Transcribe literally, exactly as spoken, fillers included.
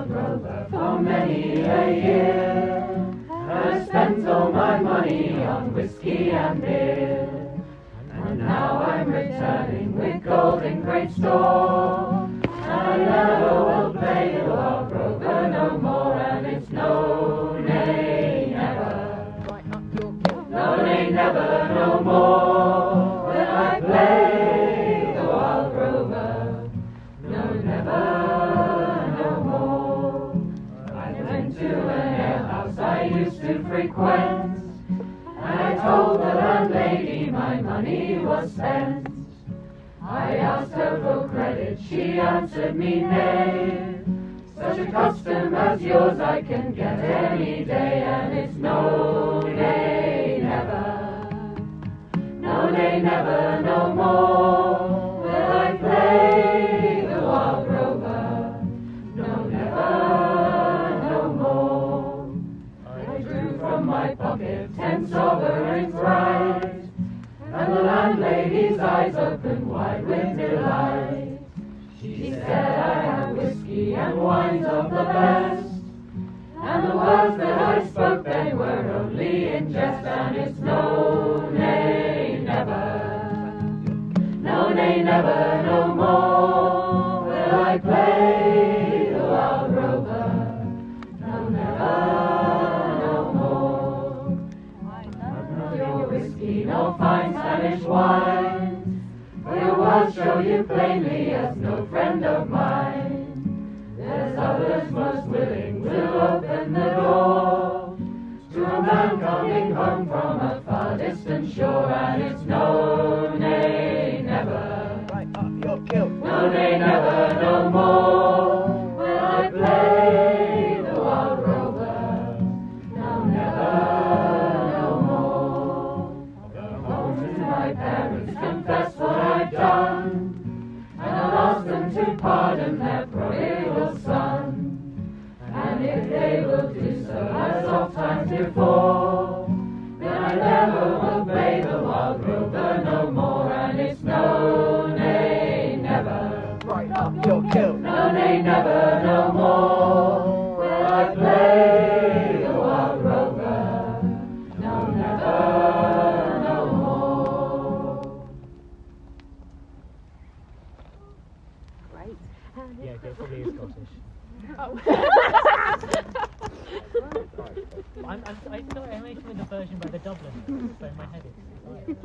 Wild Rover for many a year. I spent all my money on whiskey and beer, and now I'm returning with gold in great store. I never will play the Wild Rover no more, and it's no, nay, never. No, nay, never, no more will I play the Wild Rover. No, never, no more. I went to an alehouse I used to frequent, and I told the landlady my money was spent. I asked her for credit, she answered me nay. Such a custom as yours I can get any day, and it's no, nay, never. No, nay, never, no more will I play the Wild Rover. No, never, no more. I drew from my pocket ten sovereigns right, and the landlady's eyes opened wide with delight. She said I had whiskey and wines of the best, and the words that I spoke they were only in jest, and it's no, nay, never. No, nay, never, no more will I play the Wild Rover. No, never, no more. No, your whiskey, no fine Spanish wine, for your words show you plainly as no friend of mine. There's others most willing to open the door to a man coming home from a far distant shore, and it's no, nay, never. Right up your kilt. No, nay, never, no more will I play the Wild Rover. No, never, no more. Home to my parents, confess what I've done, and I'll ask them to pardon their prodigal son. And if they will do so as oft times before, then I never will play the Wild Rover no more, and it's no, nay, never. Right up your kilt. No, nay, never, no more will I play the Wild Rover. No, never, no more. Great. Yeah, it probably is Scottish. Oh. I'm, I'm, I thought I'm making the version by the Dublin, so in my head it's